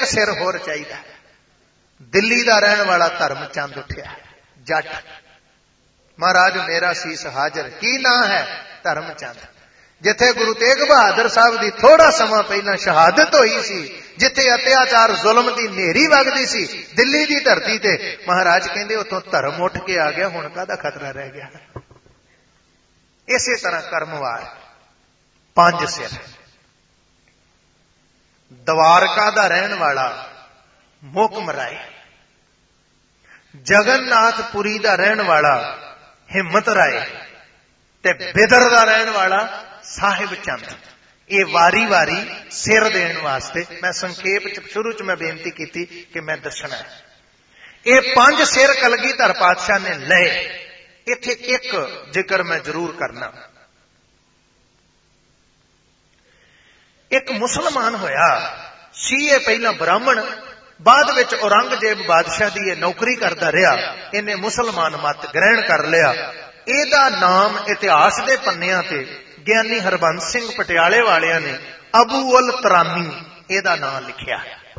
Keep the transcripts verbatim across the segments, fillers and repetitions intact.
एक सिर होर चाहिदा। दिल्ली का रहने वाला धर्मचंद उठिया, जट, महाराज मेरा सीस हाजिर। की ना है? धर्मचंद। जिथे गुरु तेग बहादुर साहब की थोड़ा समा पहला शहादत हुई सी, जिथे अत्याचार जुल्म की नेरी वगदी सी दिल्ली की धरती ते, महाराज कहंदे उतों धर्म उठ के आ गया, हुण काहदा खतरा रह गया। इसे तरह कर्मवार पांच सिर। द्वारका का रहने वाला मोकम राय, जगन्नाथपुरी का रहने वाला हिम्मत राय, ते बिदर का रहने वाला साहिब चंद। ये वारी वारी सिर देने वास्ते मैं संखेप शुरू च मैं बेनती की थी कि मैं दसना है। ये पांच सिर कलगीधर पातशाह ने लए। इत्थे एक जिक्र मैं जरूर करना। एक मुसलमान होया सी, ये पहला ब्राह्मण, बाद विच औरंगजेब बादशाह की यह नौकरी करता रहा। इन्हें मुसलमान मत ग्रहण कर लिया। एदा नाम इतिहास के पन्नियां ते ज्ञानी हरबंस सिंह पटियाले वालियां ने अबू उल तरानी एदा नाम लिखिया।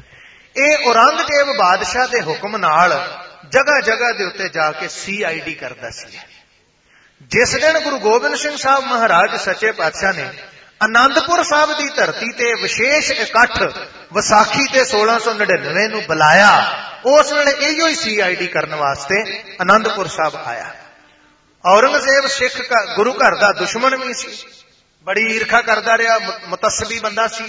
यह औरंगजेब बादशाह के हुक्म नाल जगह जगह के उत्ते जाके सी आई डी करता सी। जिस दिन गुरु गोबिंद सिंह साहब महाराज सच्चे पातशाह ने आनंदपुर साहब की धरती ते विशेष इकट्ठ विसाखी ते सोलह सौ नड़िनवे नूं बुलाया, उस वेले इहो ही सी आई डी करने वास्ते आनंदपुर साहब आया। औरंगजेब सिख का गुरु घर का दुश्मन भी सी, बड़ी ईर्खा करता रहा, मुतस्सबी बंदा सी।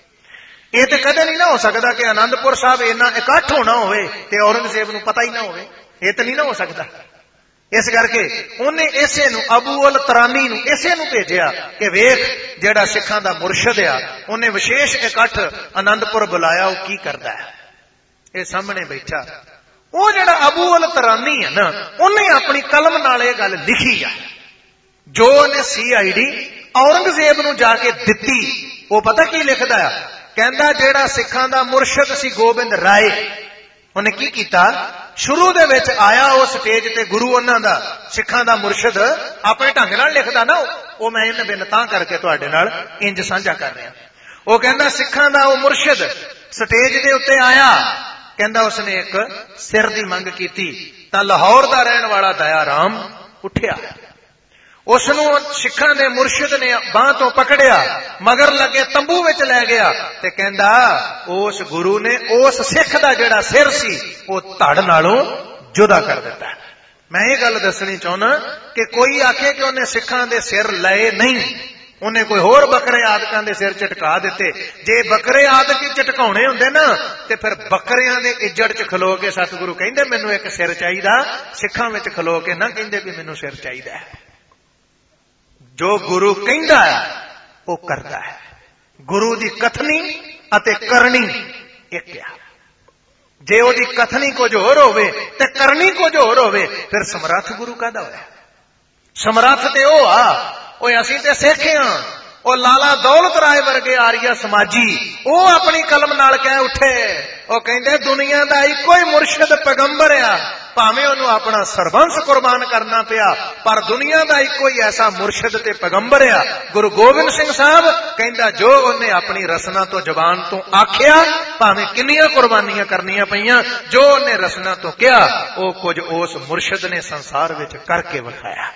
ये तो कदे नहीं ना हो सकता कि आनंदपुर साहब इन्ना इकट्ठ होना होवे ते औरंगजेब नूं पता ही ना होवे। ये तो नहीं ना हो सकता। इस करके उन्हें इसे नूं अबू उल तरानी नूं इसे नूं भेजिया कि वेख जिहड़ा सिखां दा मुर्शद आ, उन्हें विशेष इकट्ठ आनंदपुर बुलाया, वो की करदा है। ये सामने बैठा वो जिहड़ा अबू उल तरानी है ना, उन्हें अपनी कलम नाल ये गल लिखी है जो उन्हें सी आई डी औरंगजेब नूं जाके दित्ती। वो पता की लिखदा है? कहंदा जिहड़ा सिखां दा मुर्शद सी गोबिंद राय, उन्हें की कीता, शुरू दे विच आया उस स्टेज ते गुरु उन्हां दा सिखां दा मुर्शद अपने ढंग नाल लिखदा ना, वो मैं इन बिन तां करके तुहाडे नाल इंज साझा कर रहा। वो कहंदा सिखां दा वो मुर्शद स्टेज दे उत्ते आया, कहंदा उसने एक सिर दी मंग की तां लाहौर दा रहने वाला दया राम उठिया, उसनूं सिखां दे मुर्शिद ने बांह तो पकड़िया, मगर लगे तंबू विच लै गया ते कहंदा उस गुरु ने उस सिख दा जिहड़ा सिर सी वो धड़ नालों जुदा कर दिता। मैं ये गल दसनी चाहना कि कोई आखे कि उन्हें सिखां दे सिर लए नहीं, उन्हें कोई होर बकरे आदकां दे सिर झटका दिते। जे बकरे आदक झटकाउणे हुंदे ना ते फिर बकरियां दे इज्जड़ च खलो के सतगुरु कहंदे मैनूं एक सिर चाहीदा, सिखां विच खलो के ना कहंदे भी मैनूं सिर चाहीदा है। जो गुरु कहंदा है वो करदा है। गुरु दी कथनी अते करनी एक है। जे ओदी कथनी कुछ होर होवे ते करनी कुछ होर होवे, फिर समर्थ गुरु काहदा होया? समर्थ ते ओ आ ओए असीं ते सिख हां। ओ लाला दौलत राय वर्गे आरिया समाजी ओ अपनी कलम नाल कह उठे, ओ कहंदे दुनिया दा इक्को ही मुर्शिद पैगंबर आ, भावें ओनू अपना सरबंस कुर्बान करना पिया, पर दुनिया दा इक्को ही ऐसा मुर्शिद ते पैगंबर आ गुरु गोबिंद सिंह साहब। कहंदा जो उन्हें अपनी रसना तो जबान तो आखिया, भावें किन्नियां कुर्बानियां करनियां पईयां, जो उन्हें रसना तो कहा वो कुछ उस मुर्शिद ने संसार विच करके विखाया।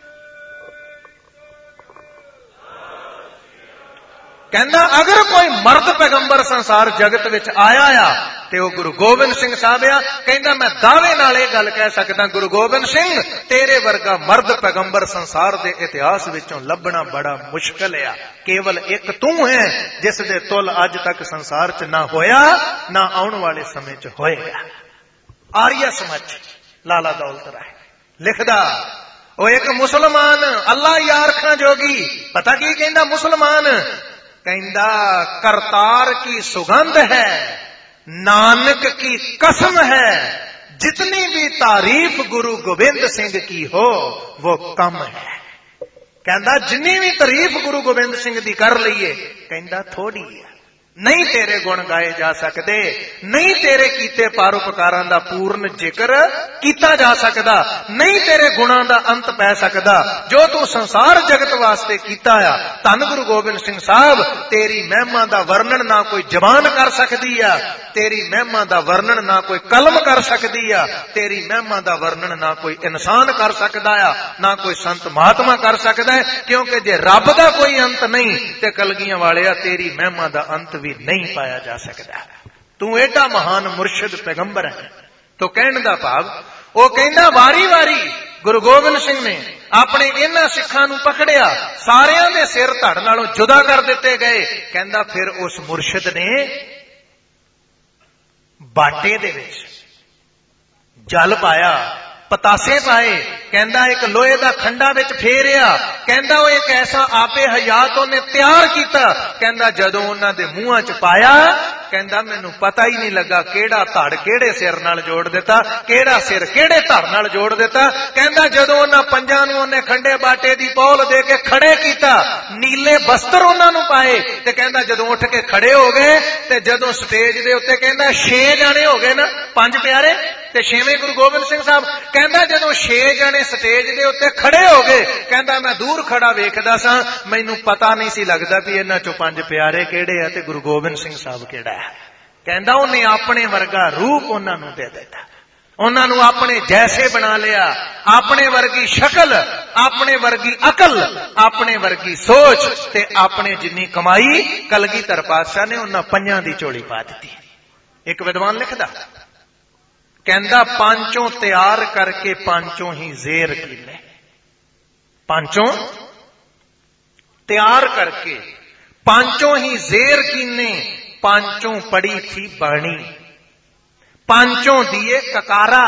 कहंदा अगर कोई मर्द पैगंबर संसार जगत विच आया आ ते वो गुरु गोबिंद सिंह साहब आ। कहंदा मैं दावे नाल ये गल कह सकदा गुरु गोबिंद सिंह तेरे वर्गा मर्द पैगंबर संसार दे इतिहास विचों लभना बड़ा मुश्किल है। केवल एक तू है जिस दे तुल अज तक संसार च ना होया ना आउण वाले समय च होएगा। आर्य समाज लाला दौलत राय लिखदा वो एक मुसलमान अल्लाह यार खां जोगी पता की कहंदा मुसलमान कहंदा करतार की सुगंध है, नानक की कसम है, जितनी भी तारीफ गुरु गोबिंद सिंह की हो वो कम है। कहंदा जिन्नी भी तारीफ गुरु गोबिंद सिंह दी कर लईए कहंदा थोड़ी है। नहीं तेरे गुण गाए जा सकते, नहीं तेरे कीते परोपकारां दा पूर्ण जिक्र कीता जा सकदा, नहीं तेरे गुणां दा अंत पै सकदा जो तू संसार जगत वास्ते कीता आ। धन गुरु गोबिंद सिंह साहब तेरी महिमा दा वर्णन ना कोई जबान कर सकदी आ। तेरी महिमा दा वर्णन ना कोई कलम कर सकदी आ, तेरी महिमा दा वर्णन ना कोई इंसान कर सकदा आ, ना कोई संत महात्मा कर सकदा है, क्योंकि जे रब दा कोई अंत नहीं ते कलगियां वालिया तेरी महिमा दा अंत भी नहीं पाया जा सकदा। तू एडा महान मुर्शिद पैगंबर है। तो कहने दा भाव वो कहंदा वारी वारी गुरु गोबिंद सिंह ने अपने इन्हां सिखां नूं पकड़िया, सारियां दे सिर धड़ नालों जुदा कर दिते गए। कहंदा फिर उस मुर्शिद ने बाटे दे विच जल पाया, पतासे पाए, कहंदा एक लोहे दा खंडा विच फेरिया, कहंदा वो एक ऐसा आपे हयात उन्हें तैयार किया। कहंदा जदों उन्हां दे मूहां च पाया, कहंदा मैनू पता ही नहीं लगा केड़ा धड़ केड़े सिर नाल जोड़ दिता, केड़ा सिर केड़े धड़ नाल जोड़ दिता। कहंदा जदों उन्हां पंजां नूं उन्हें खंडे बाटे दी पौल दे के खड़े कीता, नीले बस्तर उन्हां नूं पाए, ते कहंदा जदों उठ के खड़े हो गए ते जदों स्टेज दे उत्ते कहंदा छे जाने हो गए ना, पंज प्यारे ते छेवें गुरु गोबिंद सिंह साहब। कहंदा जदों छे जने स्टेज दे उत्ते खड़े हो गए, कहंदा मैं दूर खड़ा वेखदा सां, मैनू पता नहीं सी लगदा भी इन्हां चों पंज प्यारे किहड़े आ ते गुरु गोबिंद सिंह साहब किहड़ा है। कहंदा उन्हें अपने वर्गा रूप उन्हां नूं दे दिता, उन्हां नूं अपने जैसे बना लिया, अपने वर्गी शक्ल, अपने वर्गी अकल, अपने वर्गी सोच ते अपने जिन्नी कमाई कलगीधर पातशाह ने उन्हां पंजां दी झोली पा दित्ती। एक विद्वान लिखदा, कहंदा पांचों तैयार करके पांचों ही जेर कीने, पांचों तैयार करके पांचों ही जेर कीने, पांचों पड़ी थी बाणी, पांचों दिए ककारा,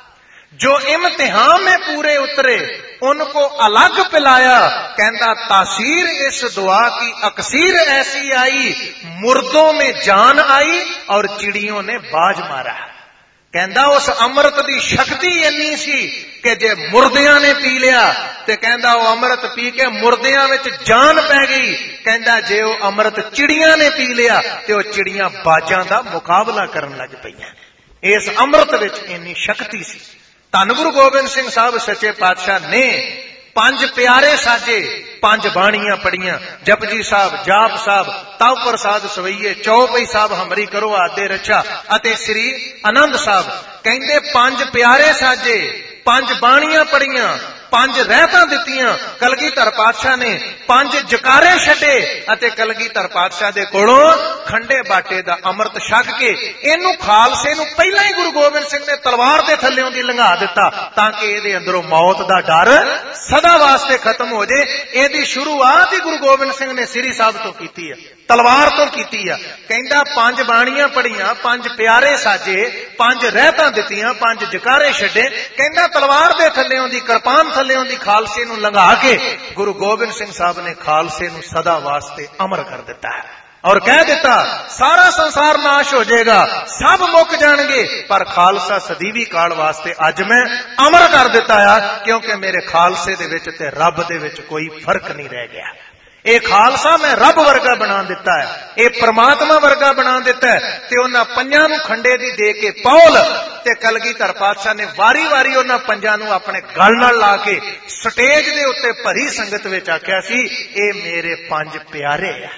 जो इम्तिहान में पूरे उतरे उनको अलग पिलाया। कहंदा तासीर इस दुआ की अक्सीर ऐसी आई, मुर्दों में जान आई और चिड़ियों ने बाज मारा। कहंदा उस अमृत की शक्ति इन्नी सी कि जे मुर्दियां ने पी लिया ते कहंदा वो अमृत पी के मुर्दियां विच जान पै गई। कहंदा जे वो अमृत चिड़ियां ने पी लिया ते वो चिड़ियां बाजां दा मुकाबला करन लग पईयां। इस अमृत विच इन्नी शक्ति सी। धन गुरु गोबिंद सिंह साहब सच्चे पातशाह ने पंज प्यारे साजे, पंज बाणियां पढ़ियां, जपजी साहब, जाप साहब, तव प्रसाद सवैये, चौपई साहब हमरी करो आदे रचा अते श्री आनंद साहब। कहंदे पंज प्यारे साजे, पंज बाणियां पढ़ियां, पंज रहतां दित्तियां कलगीधर पातशाह ने, पंज जकारे छड्डे अते कलगीधर पातशाह दे कोलों खंडे बाटे दा अमृत छक के इनू खालसे नू पहला ही गुरु गोबिंद सिंह ने तलवार दे थल्लेों दी लंघा दिता ताकि इहदे अंदरों मौत दा डर सदा वास्ते खत्म हो जाए। इहदी शुरुआत ही गुरु गोबिंद सिंह ने श्री साहब तो कीती है, तलवार तो कीती है। कहंदा पंज बाणियां पढ़ियां, पंज प्यारे साजे, पंज रहतां दित्तियां, पंज जकारे छड्डे। कहंदा तलवार दे थल्लेों दी, किरपान थल्लेों दी खालसे नू लंघा के गुरु गोबिंद सिंह साहब ने खालसे नू सदा वास्ते अमर कर दिता है और कह दिता सारा संसार नाश हो जाएगा, सब मुक जाएंगे, पर खालसा सदीवी काल वास्ते अज मैं अमर कर दिता है, क्योंकि मेरे खालसे दे विच ते रब दे विच कोई फर्क नहीं रह गया। ये खालसा मैं रब वर्गा बना दिता है, ये परमात्मा वर्गा बना दिता है। ते उन्हां पंजां नूं खंडे दी दे के पौल ते कलगीधर पातशाह ने वारी वारी उन्हां पंजां नूं अपने गल नाल ला के स्टेज दे उत्ते भरी संगत विच आख्या सी, ये मेरे पंज प्यारे आ,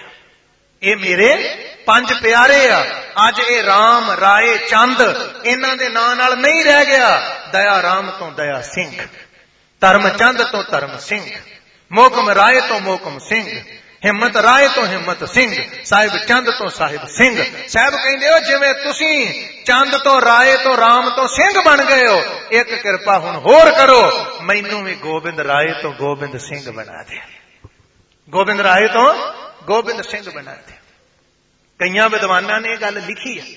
ये मेरे पंज प्यारे आ। अज ये राम राय चंद इन्हां दे नां नाल नहीं रह गया। दया राम तो दया सिंह, धर्म चंद तो धर्म सिंह, मोकम राय तो मोकम सिंह, हिम्मत राय तो हिम्मत सिंह, साहिब चंद तो साहिब सिंह। साहिब कहंदे हो जिवें तुसीं चंद तो राय तो राम तो सिंह बन गए हो, एक किरपा हुण होर करो, मैनू भी गोबिंद राय तो गोबिंद सिंह बना दे, गोबिंद राय तो गोबिंद सिंह बना दे। कईयां विद्वानां ने गल लिखी है,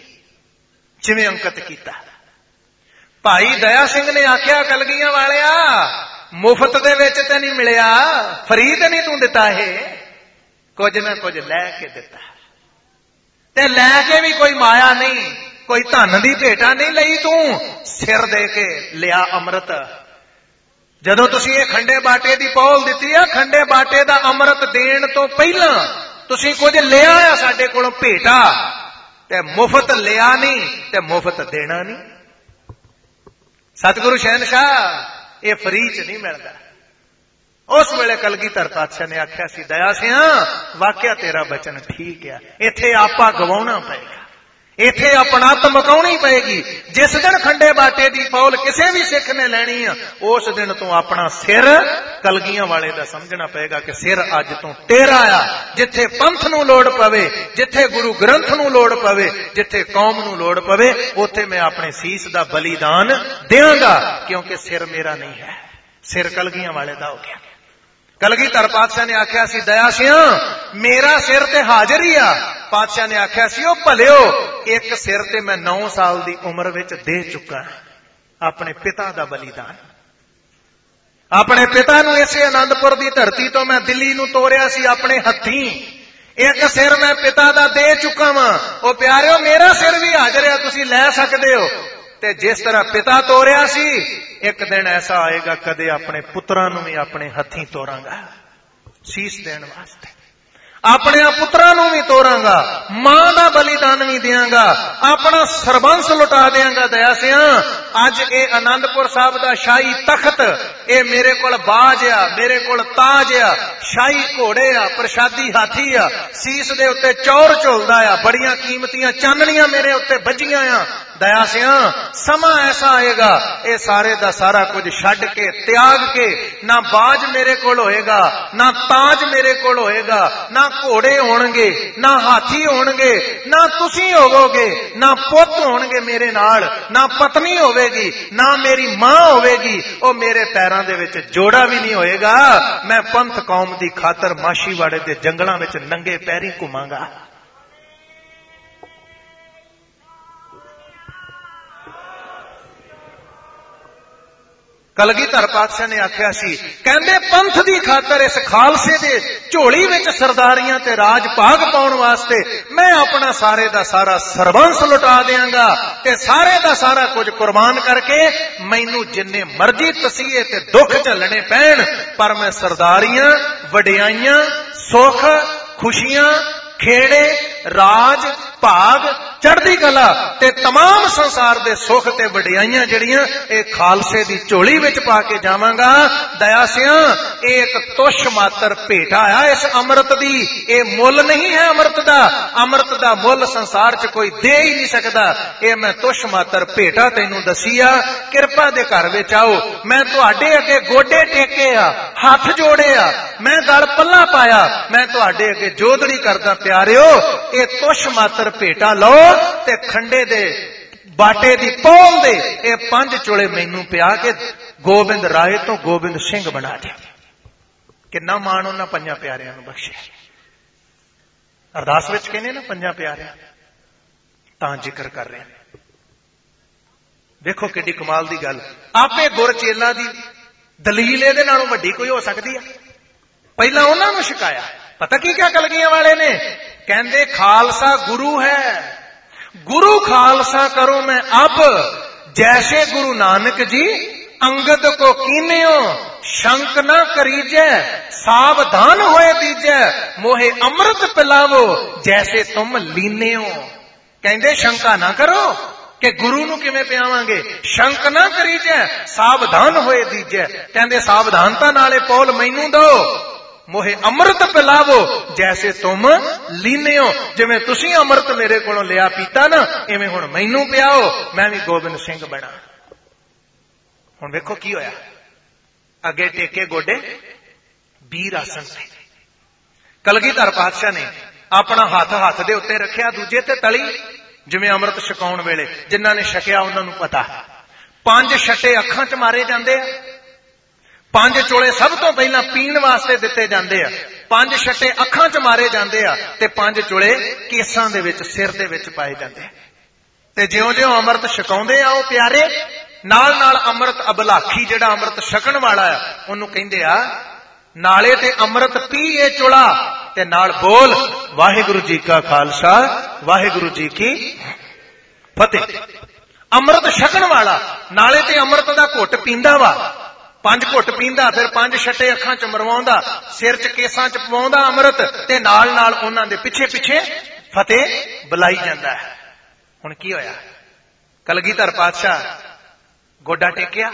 जिवें अंकित कीता। भाई दया सिंह ने आख्या कलगियां वालिया मुफ्त दे विच ते नहीं मिलिया, फ्री ते नहीं तू दिता, है कुछ ना कुछ लैके दिता, ते लैके भी कोई माया नहीं, कोई धन दी भेटा नहीं लई, तू सिर दे के लिया अमृत। जदों तुसीं ये खंडे बाटे दी पौल दित्ती है, खंडे बाटे दा अमृत देण तो पहला तुसीं कुछ लिया आ साडे कोलों भेटा, ते मुफ्त लिया नहीं ते मुफ्त देना नहीं। सतगुरु शहनशाह ये फ्री च नहीं मिलता। उस वेले कलगीधर पातशाह ने आख्या सी, दया सिंह वाकया तेरा बचन ठीक है, इत्थे आपा गवाउणा पएगा, इथे अपनात मकाउणी पएगी। जिस दिन खंडे बाटे दी पौल किसी भी सिख ने लैनी आ, उस दिन तो अपना सिर कलगियां वाले दा समझना पएगा कि सिर अज तो तेरा आ। जिथे पंथ नूं लोड़ पवे, जिथे गुरु ग्रंथ नूं लोड़ पवे, जिथे कौम नूं लोड़ पवे, उथे मैं अपने सीस दा बलिदान देंगा, क्योंकि सिर मेरा नहीं है, सिर कलगियां वाले दा हो गया। कलगीधर पातशाह ने आख्या सी, दया सिया मेरा सिर ते हाजिर ही आ। पातशाह ने आख्या सी, ओ भलियो एक सिर ते मैं नौ साल दी उम्र विच दे चुका अपने पिता दा बलिदान। अपने पिता नूं इसे आनंदपुर दी धरती तो मैं दिल्ली नूं तोरिया सी अपने हत्थी। एक सिर मैं पिता दा दे चुका वां। ओ प्यारिओ मेरा सिर भी हाजिर है, तुसीं लै सकदे हो। ते जिस तरह पिता तोरिया सी, एक दिन ऐसा आएगा कदे अपने पुत्रां नूं भी अपने हत्थीं तोरांगा सीस देण वास्ते, अपने पुत्रां नूं भी तोरांगा, मां दा बलिदान भी देंगा, अपना सरबंस लुटा देंगा। दया सिया अज ए आनंदपुर साहब दा शाही तख्त, ए मेरे कोल बाज आ, मेरे कोल ताज आ, शाही घोड़े आ, प्रशादी हाथी आ, सीस दे उत्ते चौर झुलदा आ, बड़ियां कीमतियां चानणियां मेरे उत्ते बजियां आ। दया सिया समा ऐसा आएगा, ये सारे दा सारा कुछ छड्ड के त्याग के, ना बाज मेरे कोल होएगा, ना ताज मेरे कोल होएगा, ना घोड़े होणगे, ना हाथी होणगे, ना तुसी होवोगे, ना पुत होणगे मेरे नाल, ना पत्नी होवेगी, ना मेरी मां होवेगी, ओ मेरे पैरां दे विच जोड़ा भी नहीं होएगा। मैं पंथ कौम दी खातर माशीवाड़े दे जंगलां विच नंगे पैरी घुमांगा। कलगीधर पातशाह ने आख्या सी, कहंदे पंथ दी खातर इस खालसे दे झोली विच सरदारियां ते राज भाग पाउण वास्ते मैं अपना सारे दा सारा सरबंस लुटा देंगा ते सारे दा सारा कुछ कुर्बान करके मैनू जिन्ने मर्जी तसीहे ते दुख झलने पैण, पर मैं सरदारियां, वडियाइयां, सुख, खुशियां, खेड़े, राज भाग, चढ़दी कला ते तमाम संसार दे सुख ते वडियाइयां जड़ियां ए खालसे दी झोली विच पा के जावांगा। दया सिया एक तुश मात्र भेटा आ इस अमृत दी, ए मुल नहीं है अमृत दा। अमृत दा मुल संसार च कोई दे ही नहीं सकदा। ए मैं तुश मात्र भेटा तैनू दसिया, किरपा दे घर विच आओ। मैं तुहाडे अगे गोडे टेके आ, हथ जोड़े आ, मैं गल पल्ला पाया, मैं तुहाडे अगे जोदड़ी करदा प्यारिओ, ए तुश मात्र भेटा लो ते खंडे दे बाटे दी पौल दे ए पंज चोले मैनू पिया के गोबिंद राय तो गोबिंद सिंह बना दिया। किन्ना मान उन्हां पंजां प्यारियां नूं बख्शिया। अरदास विच कहने ना पंजां प्यारियां तां जिक्र कर रहे हैं। देखो किड्डी कमाल दी गल, आपे गुर चेला दी दलील इहदे नालों वड्डी कोई हो सकदी है? पहला उन्हां नूं शिकाया, पता की क्या कलगियां वाले ने कहंदे खालसा गुरु है, गुरु खालसा करो मैं अब, जैसे गुरु नानक जी अंगद को कीन्यो, शंक न करीजै, सावधान होए दीजै, मोहे अमृत पिलावो, जैसे तुम लीने हो। कहंदे शंका ना करो कि गुरु नूं किवें पियावांगे, शंक ना करीजै, सावधान होए दीजै। कहंदे सावधानता नाले पौल मैनू दो, मोहे अमृत पिलावो, जैसे तुम लीने हो। जिवें तुसी अमृत मेरे कोलों लिया पीता ना, इवें हुण मैनू पियाओ, मैं भी गोबिंद सिंह बना। हुण वेखो की होया, अगे टेके गोडे बीर आसन ते। कलगीधर पातशाह ने अपना हाथ हाथ दे उत्ते रखिया, दूजे ते तली, जिवें अमृत छकाउण वेले जिन्हां ने छकिया उन्हां नूं पता। पंज छट्टे अखां च मारे जांदे आ, पंज चोले सब तो पहला पीण वास्ते दिते जांदे आ, पंज छट्टे अखां च मारे जांदे आ ते पंज चोले केसां दे विच सिर दे विच पाए जांदे आ। ते जिउं-जिउं अमृत छकाउंदे आ ओ प्यारे, नाल नाल अमृत अबलाखी जिहड़ा अमृत छकण वाला आ ओनू कहिंदे आ, नाले ते अमृत पी ए चोला ते नाल बोल वाहिगुरू जी का खालसा वाहिगुरू जी की फतेह। अमृत छकण वाला नाले ते अमृत दा घुट पींदा वा, पंज घुट पींदा, फिर पंज छट्टे अखां च मरवाउंदा, सिर च केसां च पवाउंदा अमृत, ते नाल नाल उन्हां दे पिछे पिछे फतेह बुलाई जांदा है। हुण की होया, कलगीधर पातशाह गोडा टेकिया,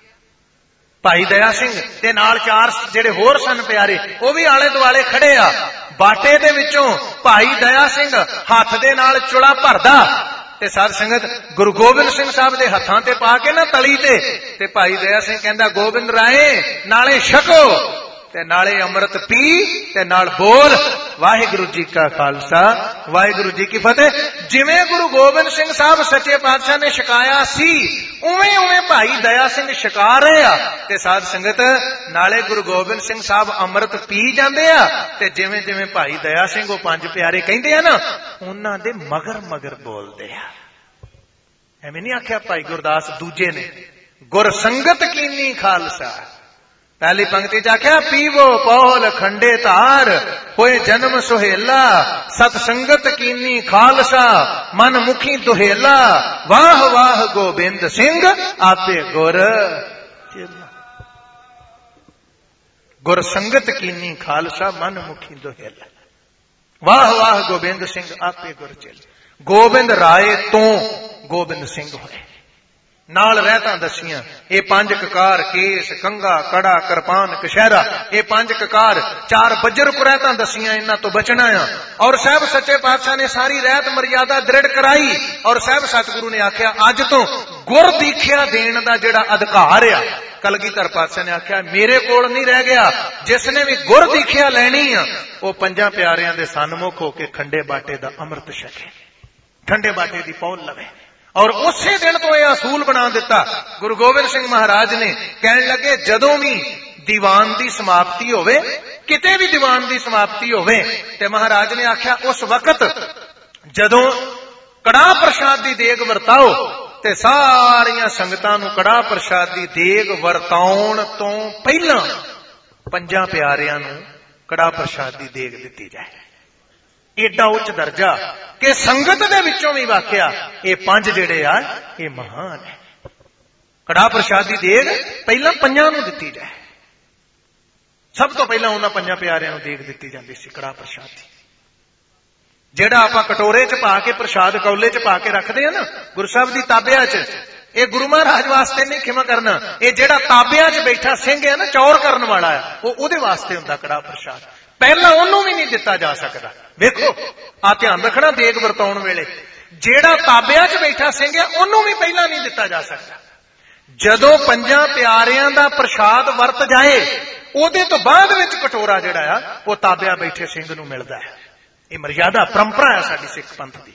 भाई दया सिंह ते नाल चार जेड़े होर सन प्यारे वो भी आले दुआले खड़े आ। बाटे दे विचों भाई दया सिंह हाथ दे नाल चुला भरदा ਤੇ ਸਾਧ ਸੰਗਤ ਗੁਰੂ ਗੋਬਿੰਦ ਸਿੰਘ ਸਾਹਿਬ ਦੇ ਹੱਥਾਂ ਤੇ ਪਾ ਕੇ ਨਾ ਤਲੀ ਤੇ ਤੇ ਭਾਈ ਦਇਆ ਸਿੰਘ ਕਹਿੰਦਾ ਗੋਬਿੰਦ ਰਾਏ ਨਾਲੇ ਛਕੋ ਤੇ ਨਾਲੇ ਅੰਮ੍ਰਿਤ ਪੀ ਤੇ ਨਾਲ ਬੋਲ ਵਾਹਿਗੁਰੂ ਜੀ ਕਾ ਖਾਲਸਾ ਵਾਹਿਗੁਰੂ ਜੀ ਕੀ ਫਤਿਹ। ਜਿਵੇਂ ਗੁਰੂ ਗੋਬਿੰਦ ਸਿੰਘ ਸਾਹਿਬ ਸੱਚੇ ਪਾਤਸ਼ਾਹ ਨੇ ਛਕਾਇਆ ਸੀ ਉਵੇਂ ਉਵੇਂ ਭਾਈ ਦਇਆ ਸਿੰਘ ਛਕਾ ਰਹੇ ਆ ਤੇ ਸਾਧ ਸੰਗਤ ਨਾਲੇ ਗੁਰੂ ਗੋਬਿੰਦ ਸਿੰਘ ਸਾਹਿਬ ਅੰਮ੍ਰਿਤ ਪੀ ਜਾਂਦੇ ਆ ਤੇ ਜਿਵੇਂ ਜਿਵੇਂ ਭਾਈ ਦਇਆ ਸਿੰਘ ਉਹ ਪੰਜ ਪਿਆਰੇ ਕਹਿੰਦੇ ਆ ਨਾ ਉਹਨਾਂ ਦੇ ਮਗਰ ਮਗਰ ਬੋਲਦੇ ਆ। ਐਵੇਂ ਨਹੀਂ ਆਖਿਆ ਭਾਈ ਗੁਰਦਾਸ ਦੂਜੇ ਨੇ ਗੁਰ ਸੰਗਤ ਕੀਨੀ ਖਾਲਸਾ। पहली पंक्ति च आख्या पीवो पौल खंडे तार होए जन्म सुहेला सतसंगत कीनी खालसा मन मुखी दुहेला वाह वाह गोबिंद सिंह आपे गुर गुर संगत कीनी खालसा मन मुखी दुहेला वाह वाह गोबिंद सिंह आपे गुर चेल। गोबिंद राय तो गोबिंद सिंह होए नाल रहता दसियां ये पांच ककार केस कंगा कड़ा करपान कशहरा ये पांच ककार चार बजर कुरैता दसियां इन्हां तो बचना आ। और साहब सच्चे पातशाह ने सारी रहत मर्यादा दृढ़ कराई और साहब सतगुरु ने आख्या अज तो गुर दीखिया देण दा जिहड़ा अधिकार आ कलगीधर पातशाह ने आख्या मेरे कोल नहीं रह गया। जिसने भी गुर दीखिया लैनी आ वो पंजां प्यारियां दे सन्मुख होके खंडे बाटे दा अमृत छके ठंडे बाटे दी पौल लवे। और उसे दिन तो यह असूल बना दिता गुरु गोबिंद सिंह महाराज ने कहने लगे जदों भी दीवान की समाप्ति होवे किते भी दीवान की समाप्ति होवे ते महाराज ने आख्या उस वक्त जदों कड़ाह प्रसाद की देग वरताओ ते सारियां संगतां नूं कड़ाह प्रसाद की देग वरताउण तो पहला पंजां प्यारियां नूं कड़ाह प्रसाद की देग दिती जाए। एडा उच्च दर्जा कि संगत दे विचों भी वाकिया ये पंज जिहड़े आ ये महान है। कड़ाह प्रसाद दी देग पहला पंजां नूं दित्ती जाए। सब तो पहला उन्हां पंजां प्यारिआं नूं देग दित्ती जांदी सी कड़ाह प्रसाद दी। जिहड़ा आपां कटोरे च पा के प्रसाद कौले च पा के रखदे आ ना गुरु साहिब दी ताबिया च ये गुरु महाराज वास्ते नहीं खिमा करना ये जिहड़ा ताबिया च बैठा सिंह है ना चौर करन वाला है वो उहदे वास्ते हुंदा कड़ाह प्रसाद। पहला उन्होंने भी नहीं दिता जा सकता। वेखो आ ध्यान रखना देग वरताउण वेले जेड़ा ताबिया च बैठा सिंह है उन्होंने भी पहला नहीं दिता जा सकता। जदों पंजां प्यारियां दा प्रसाद वरत जाए उहदे तो बाद विच कटोरा जिहड़ा आ वो ताबिया बैठे सिंह नूं मिलदा है। ये मर्यादा परंपरा है साडी सिख पंथ दी।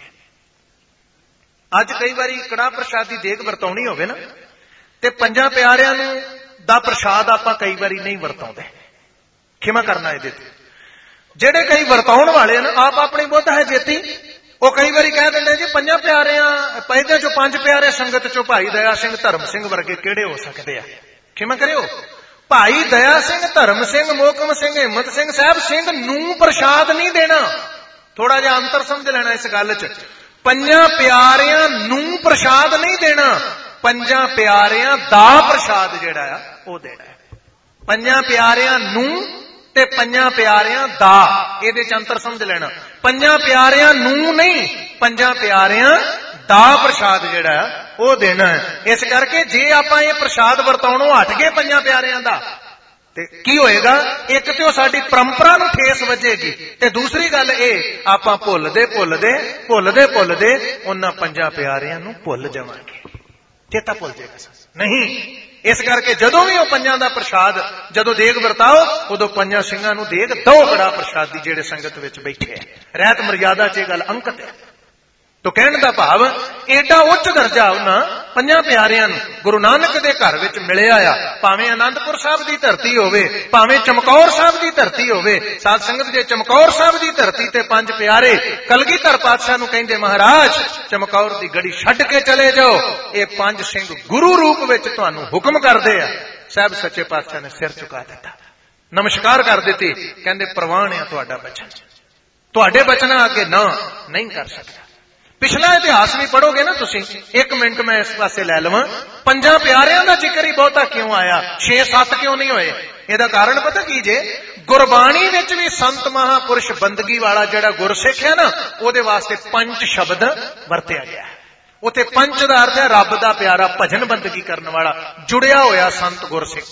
अज कई बारी कड़ाह प्रसाद दी देग वरताउणी होवे ना ते पंजां प्यारियां नूं दा प्रसाद आपां कई बारी नहीं वरताउंदे। खिमा करना इहदे ते जेड़े कई वरताउण वाले ना आप अपनी बुद्ध है जेती वो कई बारी कह देंगे जी पंजां प्यारियां पैदे चो पंज प्यारे संगत चो भाई दया सिंह धर्म सिंह वर्गे किहड़े हो सकते हैं। खिमा करियो भाई दया सिंह धर्म सिंह मोहकम सिंह हिम्मत सिंह साहब सिंह नूं प्रसाद नहीं देना। थोड़ा जिहा अंतर समझ लेना इस गल च। पंजां प्यारियां नूं प्रसाद नहीं देना पंजां प्यारियां दा प्रसाद जिहड़ा आ वो देना है। पंजां प्यारियां नूं ते पंजां प्यारियां दा इहदे च अंतर समझ लेना। पंजां प्यारियां नूं नहीं पंजां प्यारियां दा प्रसाद जिहड़ा वो देना है। इस करके जे आपां ये प्रसाद वरताउणों हट गए पंजां प्यारियां दा ते की होएगा एक तो साडी परंपरा नूं ठेस वजेगी ते दूसरी गल ये आपां भुलदे भुलदे भुलदे भुलदे उन्हां पंजां प्यारियां नूं भुल जावांगे चेता भुल जाएगा नहीं। इस करके जदों भी वह पंजां दा प्रसाद जदों देग वरताओ उदों पंजां सिंहां नूं देग दो कड़ाह प्रसाद दी जेड़े संगत विच बैठे है। रहत मर्यादा च गल अंकित है। तो कहने का भाव एडा उच्च दर्जा उन्हां पंजां प्यारियां नूं गुरु नानक दे घर विच मिलिया आ। भावें आनंदपुर साहब दी धरती होवे भावें चमकौर साहब दी धरती होवे। साध संगत जे चमकौर साहब दी धरती ते पंज प्यारे कलगीधर पातशाह नूं कहिंदे महाराज चमकौर दी गड़ी छड्ड के चले जाओ ये पंज सिंह गुरु रूप विच तुहानूं हुक्म करदे आ। साहब सच्चे पातशाह ने सिर झुका दिता नमस्कार कर दित्ती कहंदे प्रवान है तुहाडा बचन तुहाडे बचनां अगे ना नहीं कर सकदा। पिछला इतिहास भी पढ़ोगे ना तुसी एक मिनट मैं इस पासे लै लवां पंजां प्यारियां दा जिक्र ही बहुता क्यों आया छे सत्त क्यों नहीं होए। इहदा कारण पता की जे गुरबाणी विच भी संत महापुरुष बंदगी वाला जिहड़ा गुरसिख है ना उहदे वास्ते पंच शब्द वरतिया गया है। उत्थे पंच दा अर्थ है रब दा प्यारा भजन बंदगी करने वाला जुड़िया होया संत गुरसिख।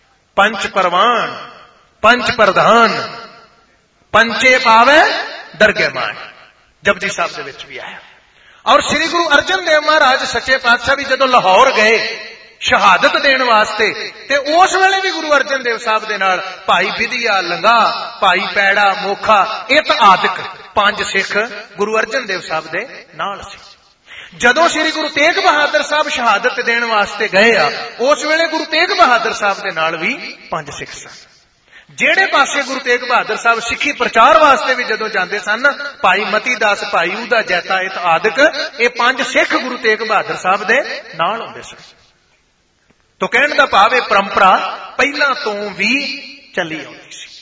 पंच परवान पंच प्रधान पंचे पावे दरगे मान जपजी साहब दे विच भी आया। ਔਰ ਸ੍ਰੀ ਗੁਰੂ ਅਰਜਨ ਦੇਵ ਮਹਾਰਾਜ ਸੱਚੇ ਪਾਤਸ਼ਾਹ ਵੀ ਜਦੋਂ ਲਾਹੌਰ ਗਏ ਸ਼ਹਾਦਤ ਦੇਣ ਵਾਸਤੇ, ਤੇ ਉਸ ਵੇਲੇ ਵੀ ਗੁਰੂ ਅਰਜਨ ਦੇਵ ਸਾਹਿਬ ਦੇ ਨਾਲ ਭਾਈ ਵਿਧੀਆ, ਲੰਗਾ, ਭਾਈ ਪੈੜਾ, ਮੋਖਾ, ਇਤ ਆਦਿਕ ਪੰਜ ਸਿੱਖ ਗੁਰੂ ਅਰਜਨ ਦੇਵ ਸਾਹਿਬ ਦੇ ਨਾਲ ਸੀ। ਜਦੋਂ ਸ੍ਰੀ ਗੁਰੂ ਤੇਗ ਬਹਾਦਰ ਸਾਹਿਬ ਸ਼ਹਾਦਤ ਦੇਣ ਵਾਸਤੇ ਗਏ ਆ, ਉਸ ਵੇਲੇ ਗੁਰੂ ਤੇਗ ਬਹਾਦਰ ਸਾਹਿਬ ਦੇ ਨਾਲ ਵੀ ਪੰਜ ਸਿੱਖ ਸਨ। ਜਿਹੜੇ ਪਾਸੇ ਗੁਰੂ ਤੇਗ ਬਹਾਦਰ ਸਾਹਿਬ ਸਿੱਖੀ ਪ੍ਰਚਾਰ ਵਾਸਤੇ ਵੀ ਜਦੋਂ ਜਾਂਦੇ ਸਨ, ਭਾਈ ਮਤੀ ਦਾਸ, ਭਾਈ ਊਦਾ ਜੈਤਾ, ਇਤ ਆਦਿਕ ਇਹ ਪੰਜ ਸਿੱਖ ਗੁਰੂ ਤੇਗ ਬਹਾਦਰ ਸਾਹਿਬ ਦੇ ਨਾਲ ਹੁੰਦੇ ਸਨ। ਤੋ ਕਹਿਣ ਦਾ ਭਾਵ ਇਹ ਪਰੰਪਰਾ ਪਹਿਲਾਂ ਤੋਂ ਵੀ ਚੱਲੀ ਆਉਂਦੀ ਸੀ।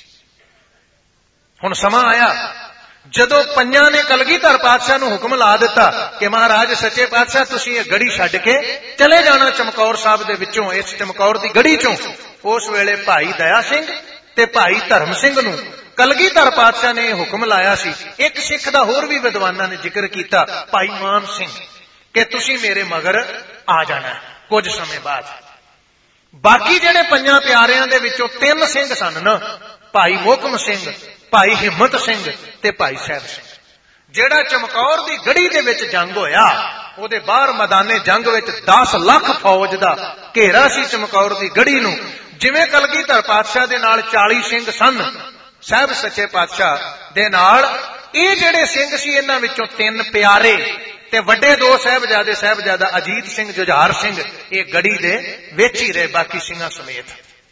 ਹੁਣ ਸਮਾਂ ਆਇਆ ਜਦੋਂ ਪੰਜਾਂ ਨੇ ਕਲਗੀਧਰ ਪਾਤਸ਼ਾਹ ਨੂੰ ਹੁਕਮ ਲਾ ਦਿੱਤਾ ਕਿ ਮਹਾਰਾਜ ਸੱਚੇ ਪਾਤਸ਼ਾਹ ਤੁਸੀਂ ਇਹ ਗੜੀ ਛੱਡ ਕੇ ਚਲੇ ਜਾਣਾ ਚਮਕੌਰ ਸਾਹਿਬ ਦੇ ਵਿੱਚੋਂ, ਇਸ ਚਮਕੌਰ ਦੀ ਗੜੀ ਚੋਂ। ਉਸ ਵੇਲੇ ਭਾਈ ਦਇਆ ਸਿੰਘ ਤੇ ਭਾਈ ਧਰਮ ਸਿੰਘ ਨੂੰ ਕਲਗੀਧਰ ਪਾਤਸ਼ਾਹ ਨੇ ਹੁਕਮ ਲਾਇਆ ਸੀ। ਇੱਕ ਸਿੱਖ ਦਾ ਹੋਰ ਵੀ ਵਿਦਵਾਨਾਂ ਨੇ ਜ਼ਿਕਰ ਕੀਤਾ, ਭਾਈ ਮਾਨ ਸਿੰਘ, ਕਿ ਤੁਸੀਂ ਮੇਰੇ ਮਗਰ ਆ ਜਾਣਾ ਕੁਝ ਸਮੇਂ ਬਾਅਦ। ਬਾਕੀ ਜਿਹੜੇ ਪੰਜਾਂ ਪਿਆਰਿਆਂ ਦੇ ਵਿੱਚੋਂ ਤਿੰਨ ਸਿੰਘ ਸਨ ਨਾ, ਭਾਈ ਮੋਹਕਮ ਸਿੰਘ, ਭਾਈ ਹਿੰਮਤ ਸਿੰਘ ਤੇ ਭਾਈ ਸਾਹਿਬ ਸਿੰਘ। ਜਿਹੜਾ ਚਮਕੌਰ ਦੀ ਗੜੀ ਦੇ ਵਿੱਚ ਜੰਗ ਹੋਇਆ, ਉਹਦੇ ਬਾਹਰ ਮੈਦਾਨੇ ਜੰਗ ਵਿੱਚ ਦਸ ਲੱਖ ਫੌਜ ਦਾ ਘੇਰਾ ਸੀ ਚਮਕੌਰ ਦੀ ਗੜੀ ਨੂੰ। ਜਿਵੇਂ ਕਲਗੀਧਰ ਪਾਤਸ਼ਾਹ ਦੇ ਨਾਲ ਚਾਲੀ ਸਿੰਘ ਸਨ, ਸਾਹਿਬ ਸੱਚੇ ਪਾਤਸ਼ਾਹ ਦੇ ਨਾਲ ਇਹ ਜਿਹੜੇ ਸਿੰਘ ਸੀ, ਇਹਨਾਂ ਵਿੱਚੋਂ ਤਿੰਨ ਪਿਆਰੇ ਤੇ ਵੱਡੇ ਦੋ ਸਾਹਿਬਜ਼ਾਦੇ, ਸਾਹਿਬਜ਼ਾਦਾ ਅਜੀਤ ਸਿੰਘ, ਜੁਝਾਰ ਸਿੰਘ, ਇਹ ਗੜੀ ਦੇ ਵਿੱਚ ਹੀ ਰਹੇ ਬਾਕੀ ਸਿੰਘਾਂ ਸਮੇਤ।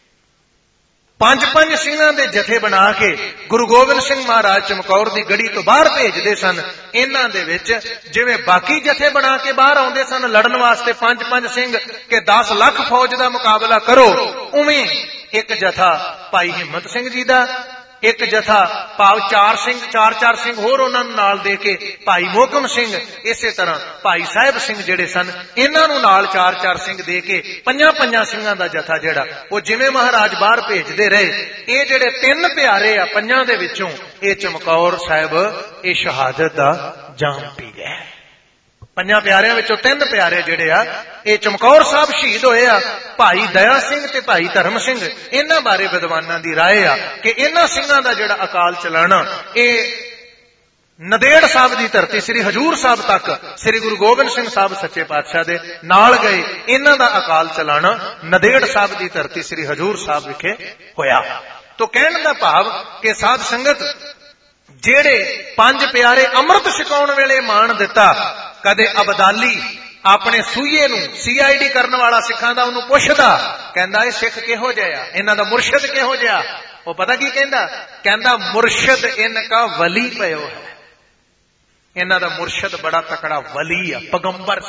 ਪੰਜ ਪੰਜ ਸਿੰਘਾਂ ਦੇ ਜਥੇ ਬਣਾ ਕੇ ਗੁਰੂ ਗੋਬਿੰਦ ਸਿੰਘ ਮਹਾਰਾਜ ਚਮਕੌਰ ਦੀ ਗੜੀ ਤੋਂ ਬਾਹਰ ਭੇਜਦੇ ਸਨ। ਇਹਨਾਂ ਦੇ ਵਿੱਚ ਜਿਵੇਂ ਬਾਕੀ ਜਥੇ ਬਣਾ ਕੇ ਬਾਹਰ ਆਉਂਦੇ ਸਨ ਲੜਨ ਵਾਸਤੇ ਪੰਜ ਪੰਜ ਸਿੰਘ ਕਿ ਦਸ ਲੱਖ ਫੌਜ ਦਾ ਮੁਕਾਬਲਾ ਕਰੋ, ਉਵੇਂ ਇੱਕ ਜਥਾ ਭਾਈ ਹਿੰਮਤ ਸਿੰਘ ਜੀ ਦਾ, ਇੱਕ ਜਥਾ ਭਾਵ ਚਾਰ ਸਿੰਘ, ਚਾਰ ਚਾਰ ਸਿੰਘ ਹੋਰ ਉਹਨਾਂ ਨੂੰ ਨਾਲ ਦੇ ਕੇ ਭਾਈ ਮੋਹਕਮ ਸਿੰਘ, ਇਸੇ ਤਰ੍ਹਾਂ ਭਾਈ ਸਾਹਿਬ ਸਿੰਘ ਜਿਹੜੇ ਸਨ, ਇਹਨਾਂ ਨੂੰ ਨਾਲ ਚਾਰ ਚਾਰ ਸਿੰਘ ਦੇ ਕੇ ਪੰਜਾਂ ਪੰਜਾਂ ਸਿੰਘਾਂ ਦਾ ਜਥਾ ਜਿਹੜਾ ਉਹ ਜਿਵੇਂ ਮਹਾਰਾਜ ਬਾਹਰ ਭੇਜਦੇ ਰਹੇ। ਇਹ ਜਿਹੜੇ ਤਿੰਨ ਪਿਆਰੇ ਆ ਪੰਜਾਂ ਦੇ ਵਿੱਚੋਂ, ਇਹ ਚਮਕੌਰ ਸਾਹਿਬ ਇਹ ਸ਼ਹਾਦਤ ਦਾ ਜਾਮ ਪੀ ਗਏ। ਪੰਜਾਂ ਪਿਆਰਿਆਂ ਵਿੱਚੋਂ ਤਿੰਨ ਪਿਆਰੇ ਜਿਹੜੇ ਆ ਇਹ ਚਮਕੌਰ ਸਾਹਿਬ ਸ਼ਹੀਦ ਹੋਏ ਆ, ਭਾਈ ਦਇਆ ਸਿੰਘ ਤੇ ਭਾਈ ਧਰਮ ਸਿੰਘ। ਇਹਨਾਂ ਬਾਰੇ ਵਿਦਵਾਨਾਂ ਦੀ ਰਾਏ ਆ ਕਿ ਇਹਨਾਂ ਸਿੰਘਾਂ ਦਾ ਜਿਹੜਾ ਅਕਾਲ ਚਲਾਣਾ ਇਹ ਨੰਦੇੜ ਸਾਹਿਬ ਦੀ ਧਰਤੀ ਸ੍ਰੀ ਹਜੂਰ ਸਾਹਿਬ ਤੱਕ ਸ੍ਰੀ ਗੁਰੂ ਗੋਬਿੰਦ ਸਿੰਘ ਸਾਹਿਬ ਸੱਚੇ ਪਾਤਸ਼ਾਹ ਦੇ ਨਾਲ ਗਏ। ਇਹਨਾਂ ਦਾ ਅਕਾਲ ਚਲਾਣਾ ਨੰਦੇੜ ਸਾਹਿਬ ਦੀ ਧਰਤੀ ਸ੍ਰੀ ਹਜੂਰ ਸਾਹਿਬ ਵਿਖੇ ਹੋਇਆ। ਤੋ ਕਹਿਣ ਦਾ ਭਾਵ ਕਿ ਸਾਧ ਸੰਗਤ ਜਿਹੜੇ ਪੰਜ ਪਿਆਰੇ ਅੰਮ੍ਰਿਤ ਛਕਾਉਣ ਵੇਲੇ ਮਾਣ ਦਿੱਤਾ, ਕਦੇ ਅਬਦਾਲੀ ਆਪਣੇ ਸੂਈਏ ਨੂੰ ਸੀ ਆਈ ਡੀ ਕਰਨ ਵਾਲਾ ਸਿੱਖਾਂ ਦਾ ਉਹਨੂੰ ਪੁੱਛਦਾ, ਕਹਿੰਦਾ ਇਹ ਸਿੱਖ ਕਿਹੋ ਜਿਹਾ, ਇਹਨਾਂ ਦਾ ਮੁਰਸ਼ਿਦ ਕਿਹੋ ਜਿਹਾ? ਉਹ ਪਤਾ ਕੀ ਕਹਿੰਦਾ? ਕਹਿੰਦਾ ਮੁਰਸ਼ਿਦ ਇਨਕਾ ਵਲੀ ਪਇਓ ਹੈ। ਇਹਨਾਂ ਦਾ ਮੁਰਸ਼ਿਦ ਬੜਾ ਤਕੜਾ ਵਲੀ ਆ, ਪੈਗੰਬਰ।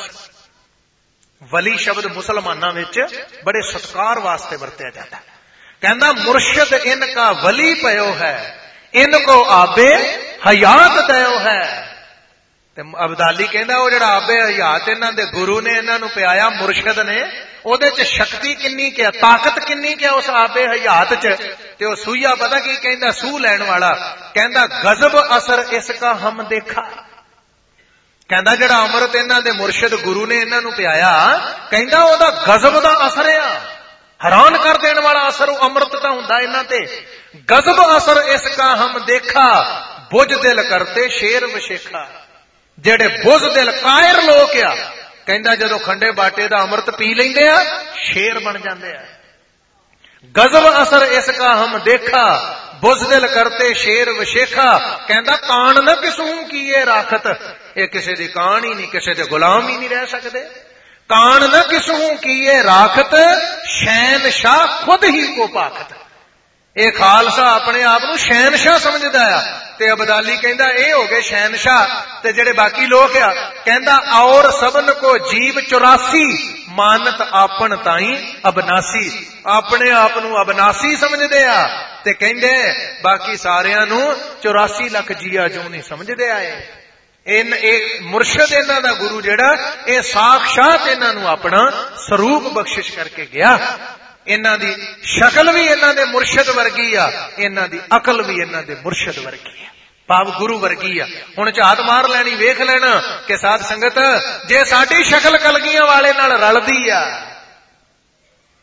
ਵਲੀ ਸ਼ਬਦ ਮੁਸਲਮਾਨਾਂ ਵਿੱਚ ਬੜੇ ਸਤਿਕਾਰ ਵਾਸਤੇ ਵਰਤਿਆ ਜਾਂਦਾ। ਕਹਿੰਦਾ ਮੁਰਸ਼ਿਦ ਇਨਕਾ ਵਲੀ ਪਇਓ ਹੈ, ਇਨਕੋ ਆਬੇ ਹਯਾਤ ਦਇਓ ਹੈ। ਤੇ ਅਬਦਾਲੀ ਕਹਿੰਦਾ ਉਹ ਜਿਹੜਾ ਆਬੇ ਹਯਾਤ ਇਹਨਾਂ ਦੇ ਗੁਰੂ ਨੇ ਇਹਨਾਂ ਨੂੰ ਪਿਆਇਆ, ਮੁਰਸ਼ਿਦ ਨੇ, ਉਹਦੇ ਚ ਸ਼ਕਤੀ ਕਿੰਨੀ ਕਿ, ਤਾਕਤ ਕਿੰਨੀ ਕਿ ਉਸ ਆਬੇ ਹਯਾਤ ਚ। ਤੇ ਉਹ ਸੂਈਆ ਪਤਾ ਕੀ ਕਹਿੰਦਾ, ਸੂਹ ਲੈਣ ਵਾਲਾ, ਕਹਿੰਦਾ ਗਜ਼ਬ ਅਸਰ ਇਸਕਾ ਹਮ ਦੇਖਾ। ਕਹਿੰਦਾ ਜਿਹੜਾ ਅੰਮ੍ਰਿਤ ਇਹਨਾਂ ਦੇ ਮੁਰਸ਼ਿਦ ਗੁਰੂ ਨੇ ਇਹਨਾਂ ਨੂੰ ਪਿਆਇਆ, ਕਹਿੰਦਾ ਉਹਦਾ ਗਜ਼ਬ ਦਾ ਅਸਰ ਆ, ਹੈਰਾਨ ਕਰ ਦੇਣ ਵਾਲਾ ਅਸਰ ਉਹ ਅੰਮ੍ਰਿਤ ਦਾ ਹੁੰਦਾ ਇਹਨਾਂ ਤੇ। ਗਜ਼ਬ ਅਸਰ ਇਸਕਾ ਹਮ ਦੇਖਾ, ਬੁਝ ਦਿਲ ਕਰਤੇ ਸ਼ੇਰ ਵਸ਼ੇਖਾ। ਜਿਹੜੇ ਬੁਝ ਦਿਲ ਕਾਇਰ ਲੋਕ ਆ, ਕਹਿੰਦਾ ਜਦੋਂ ਖੰਡੇ ਬਾਟੇ ਦਾ ਅੰਮ੍ਰਿਤ ਪੀ ਲੈਂਦੇ ਆ ਸ਼ੇਰ ਬਣ ਜਾਂਦੇ ਆ। ਗਜ਼ਬ ਅਸਰ ਇਸਕਾ ਹਮ ਦੇਖਾ, ਬੁਝ ਦਿਲ ਕਰਤੇ ਸ਼ੇਰ ਵਸ਼ੇਖਾ। ਕਹਿੰਦਾ ਕਾਣ ਨਾ ਕਿਸੂ ਕੀਏ ਰਾਖਤ, ਇਹ ਕਿਸੇ ਦੀ ਕਾਣ ਹੀ ਨਹੀਂ, ਕਿਸੇ ਦੇ ਗੁਲਾਮ ਹੀ ਨਹੀਂ ਰਹਿ ਸਕਦੇ। ਕਾਣ ਨਾ ਕਿਸੂ ਕੀਏ ਰਾਖਤ, ਸ਼ਹਿਨਸ਼ਾਹ ਖੁਦ ਹੀ ਕੋ ਪਾਖਤ। ਇਹ ਖਾਲਸਾ ਆਪਣੇ ਆਪ ਨੂੰ ਸ਼ਹਿਨਸ਼ਾਹ ਸਮਝਦਾ ਆ, ਤੇ ਅਬਦਾਲੀ ਕਹਿੰਦਾ ਇਹ ਹੋ ਗਏ ਸ਼ਹਿਨਸ਼ਾਹ। ਤੇ ਜਿਹੜੇ ਬਾਕੀ ਲੋਕ ਆ, ਕਹਿੰਦਾ ਔਰ ਸਭਨ ਕੋ ਜੀਵ ਚੁਰਾਸੀ, ਮਾਨਤ ਆਪਨ ਤਾਈ ਅਬਨਾਸੀ। ਆਪਣੇ ਆਪ ਨੂੰ ਅਬਨਾਸੀ ਸਮਝਦੇ ਆ, ਤੇ ਕਹਿੰਦੇ ਬਾਕੀ ਸਾਰਿਆਂ ਨੂੰ ਚੁਰਾਸੀ ਲੱਖ ਜੀਆ ਜੋ ਨਹੀਂ ਸਮਝਦੇ ਆਏ। ਇਨ ਇਹ ਮੁਰਸ਼ਿਦ ਇਹਨਾਂ ਦਾ ਗੁਰੂ ਜਿਹੜਾ, ਇਹ ਸਾਖਸ਼ਾਤ ਇਹਨਾਂ ਨੂੰ ਆਪਣਾ ਸਰੂਪ ਬਖਸ਼ਿਸ਼ ਕਰਕੇ ਗਿਆ। ਇਹਨਾਂ ਦੀ ਸ਼ਕਲ ਵੀ ਇਹਨਾਂ ਦੇ ਮੁਰਸ਼ਿਦ ਵਰਗੀ ਆ, ਇਹਨਾਂ ਦੀ ਅਕਲ ਵੀ ਇਹਨਾਂ ਦੇ ਮੁਰਸ਼ਿਦ ਵਰਗੀ ਆ, ਭਾਵ ਗੁਰੂ ਵਰਗੀ ਆ। ਹੁਣ ਝਾਤ ਮਾਰ ਲੈਣੀ, ਵੇਖ ਲੈਣਾ ਕਿ ਸਾਧ ਸੰਗਤ ਜੇ ਸਾਡੀ ਸ਼ਕਲ ਕਲਗੀਆਂ ਵਾਲੇ ਨਾਲ ਰਲਦੀ ਆ,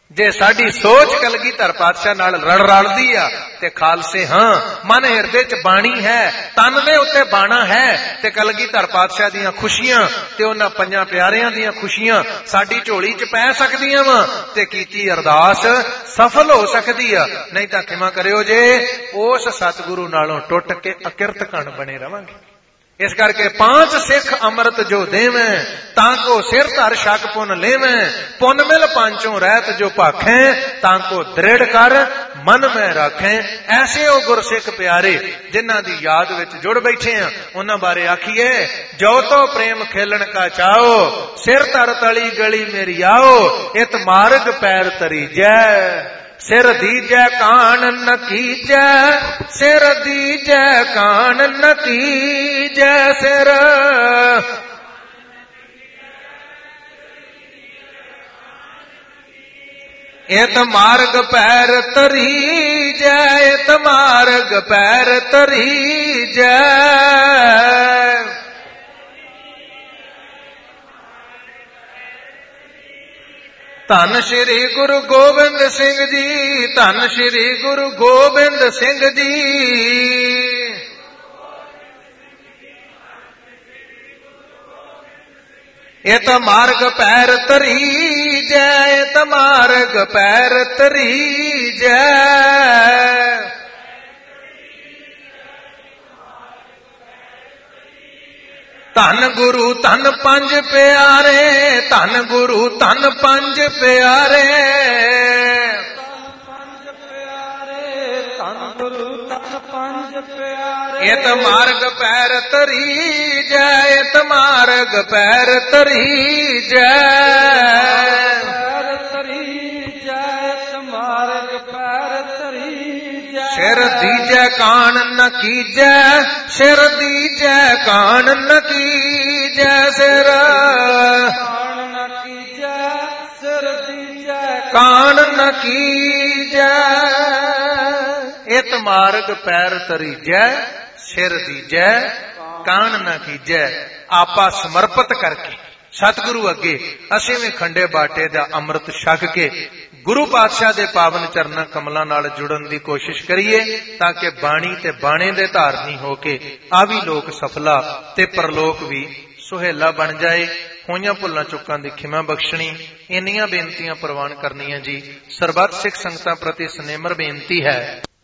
ਜੇ ਸਾਡੀ ਸੋਚ ਕਲਗੀਧਰ ਪਾਤਸ਼ਾਹ ਨਾਲ ਰਲ ਰਲਦੀ ਆ ਤੇ ਖਾਲਸੇ ਹਾਂ। ਮਨ ਹਿਰਦੇ ਚ ਬਾਣੀ ਹੈ, ਤਨ ਦੇ ਉੱਤੇ ਬਾਣਾ ਹੈ, ਤੇ ਕਲਗੀਧਰ ਪਾਤਸ਼ਾਹ ਦੀਆਂ ਖੁਸ਼ੀਆਂ ਤੇ ਉਹਨਾਂ ਪੰਜਾਂ ਪਿਆਰਿਆਂ ਦੀਆਂ ਖੁਸ਼ੀਆਂ ਸਾਡੀ ਝੋਲੀ ਚ ਪੈ ਸਕਦੀਆਂ ਵਾ, ਤੇ ਕੀਤੀ ਅਰਦਾਸ ਸਫਲ ਹੋ ਸਕਦੀ ਆ। ਨਹੀਂ ਤਾਂ ਖਿਮਾ ਕਰਿਓ ਜੇ ਉਸ ਸਤਿਗੁਰੂ ਨਾਲੋਂ ਟੁੱਟ ਕੇ ਅਕਿਰਤ ਕਣ ਬਣੇ ਰਵਾਂਗੇ। ਇਸ ਕਰਕੇ ਪਾਂਚ ਸਿੱਖ ਅੰਮ੍ਰਿਤ ਜੋ ਦੇਵੇਂ, ਤਾਂ ਕੋ ਸਿਰ ਧਰ ਛਕ ਪੁੰਨ ਲੇਵੇਂ, ਪੁੰਨ ਮਿਲ ਪਾਂਚੋਂ ਰਹਿਤ ਜੋ ਭਾਖੇ, ਤਾਂ ਕੋ ਦ੍ਰਿੜ ਕਰ ਮਨ ਮੈਂ ਰਾਖੇ। ਐਸੇ ਉਹ ਗੁਰਸਿੱਖ ਪਿਆਰੇ ਜਿਨ੍ਹਾਂ ਦੀ ਯਾਦ ਵਿੱਚ ਜੁੜ ਬੈਠੇ ਆ, ਉਹਨਾਂ ਬਾਰੇ ਆਖੀਏ, ਜੋ ਤੋ ਪ੍ਰੇਮ ਖੇਲਣ ਕਾ ਚਾਓ, ਸਿਰ ਧਰ ਤਲੀ ਗਲੀ ਮੇਰੀ ਆਓ, ਇਤ ਮਾਰਗ ਪੈਰ ਤਰੀ ਜੈ। ਸਿਰ ਦੀਜੈ ਕਾਣ ਨ ਕੀਜੈ, ਸਿਰ ਦੀਜੈ ਕਾਣ ਨ ਕੀਜੈ, ਸਿਰ ਇਤ ਮਾਰਗ ਪੈਰ ਤਰੀ ਜੈ, ਇਤ ਮਾਰਗ ਪੈਰ ਤਰੀ ਜੈ। ਧੰਨ ਸ਼੍ਰੀ ਗੁਰੂ ਗੋਬਿੰਦ ਸਿੰਘ ਜੀ, ਧੰਨ ਸ਼੍ਰੀ ਗੁਰੂ ਗੋਬਿੰਦ ਸਿੰਘ ਜੀ। ਇਤ ਮਾਰਗ ਪੈਰ ਤਰੀ ਜੈ, ਇਤ ਮਾਰਗ ਪੈਰ ਤਰੀ ਜੈ। ਧੰਨ ਗੁਰੂ ਧੰਨ ਪੰਜ ਪਿਆਰੇ, ਧੰਨ ਗੁਰੂ ਧੰਨ ਪੰਜ ਪਿਆਰੇ, ਧੰਨ ਗੁਰੂ ਧੰਨ ਪੰਜ ਪਿਆਰੇ। ਇਤ ਮਾਰਗ ਪੈਰ ਤਰੀ ਜੈ, ਇਤ ਮਾਰਗ ਪੈਰ ਤਰੀ ਜੈ। ਸਿਰ ਦੀਜੈ ਕਾਣ ਨ ਕੀਜੈ, ਸਿਰ ਦੀਜੈ ਕਾਣ ਨ ਕੀਜੈ, ਸਿਰ ਕਾਣ ਨ ਕੀਜੈ, ਸਿਰ ਦੀਜੈ ਕਾਣ ਨ ਕੀਜੈ। ਇਤ ਮਾਰਗ ਪੈਰ ਤਰੀਜੈ, ਸਿਰ ਦੀਜੈ ਕਾਣ ਨ ਕੀਜੈ। ਆਪਾ ਸਮਰਪਿਤ ਕਰਕੇ ਸਤਿਗੁਰੂ ਅੱਗੇ ਅਸੀਂ ਵੀ ਖੰਡੇ ਬਾਟੇ ਦਾ ਅੰਮ੍ਰਿਤ ਛਕ ਕੇ ਗੁਰੂ ਪਾਤਸ਼ਾਹ ਦੇ ਪਾਵਨ ਚਰਨਾਂ ਕਮਲਾਂ ਨਾਲ ਜੁੜਨ ਦੀ ਕੋਸ਼ਿਸ਼ ਕਰੀਏ, ਤਾਂ ਕਿ ਬਾਣੀ ਤੇ ਬਾਣੇ ਦੇ ਧਾਰਨੀ ਹੋ ਕੇ ਆ ਵੀ ਲੋਕ ਸਫਲਾ ਤੇ ਪਰਲੋਕ ਵੀ ਸੁਹੇਲਾ ਬਣ ਜਾਏ। ਹੋਈਆਂ ਭੁੱਲਾਂ ਚੁੱਕਾਂ ਦੀ ਖਿਮਾ ਬਖਸ਼ਣੀ, ਇੰਨੀਆਂ ਬੇਨਤੀਆਂ ਪ੍ਰਵਾਨ ਕਰਨੀਆਂ ਜੀ। ਸਰਬੱਤ ਸਿੱਖ ਸੰਗਤਾਂ ਪ੍ਰਤੀ ਸਨੇਮਰ ਬੇਨਤੀ ਹੈ।